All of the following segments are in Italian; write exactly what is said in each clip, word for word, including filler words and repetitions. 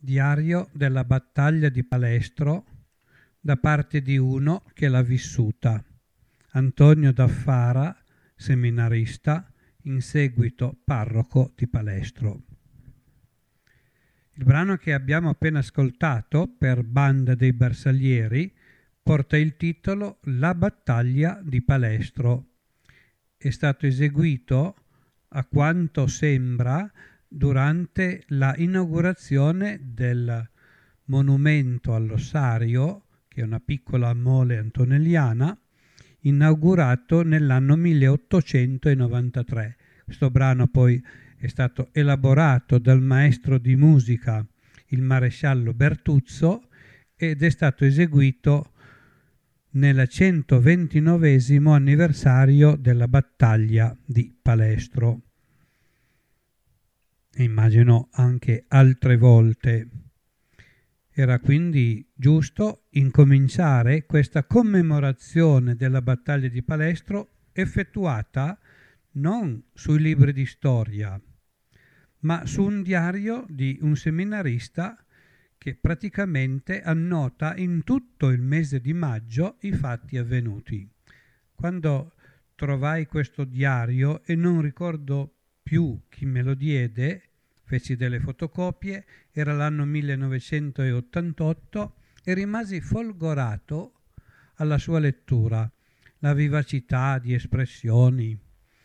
Diario della battaglia di Palestro da parte di uno che l'ha vissuta. Antonio Daffara, seminarista, in seguito parroco di Palestro. Il brano che abbiamo appena ascoltato per Banda dei Bersaglieri porta il titolo La battaglia di Palestro. È stato eseguito, a quanto sembra, durante la inaugurazione del monumento all'ossario, che è una piccola mole antonelliana, inaugurato nell'anno milleottocentonovantatré. Questo brano poi è stato elaborato dal maestro di musica, il maresciallo Bertuzzo, ed è stato eseguito nel centoventinovesimo anniversario della battaglia di Palestro. E immagino anche altre volte. Era quindi giusto incominciare questa commemorazione della battaglia di Palestro effettuata non sui libri di storia, ma su un diario di un seminarista che praticamente annota in tutto il mese di maggio i fatti avvenuti. Quando trovai questo diario e non ricordo più chi me lo diede, feci delle fotocopie, era l'anno millenovecentottantotto e rimasi folgorato alla sua lettura, la vivacità di espressioni,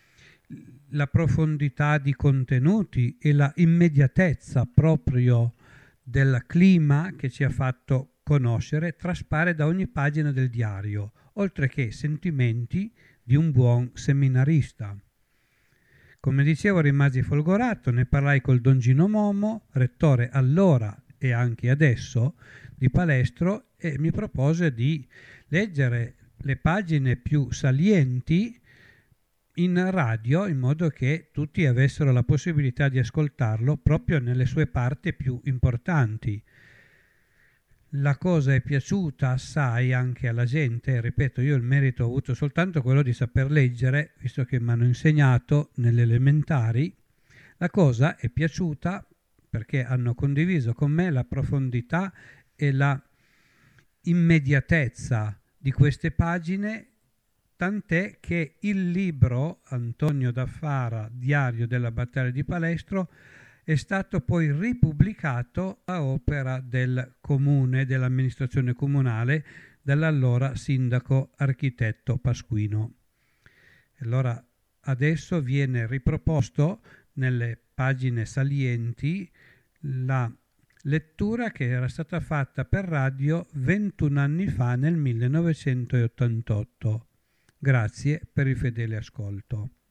la profondità di contenuti e la immediatezza proprio del clima che ci ha fatto conoscere traspare da ogni pagina del diario, oltre che sentimenti di un buon seminarista. Come dicevo, rimasi folgorato, ne parlai col Don Gino Momo, rettore allora e anche adesso di Palestro, e mi propose di leggere le pagine più salienti in radio in modo che tutti avessero la possibilità di ascoltarlo proprio nelle sue parti più importanti. La cosa è piaciuta assai anche alla gente, ripeto, io il merito ho avuto soltanto quello di saper leggere, visto che mi hanno insegnato nelle elementari. La cosa è piaciuta perché hanno condiviso con me la profondità e la immediatezza di queste pagine, tant'è che il libro Antonio Daffara, Diario della battaglia di Palestro, è stato poi ripubblicato a opera del comune, dell'amministrazione comunale, dall'allora sindaco architetto Pasquino. Allora adesso viene riproposto nelle pagine salienti la lettura che era stata fatta per radio ventuno anni fa nel millenovecentottantotto. Grazie per il fedele ascolto.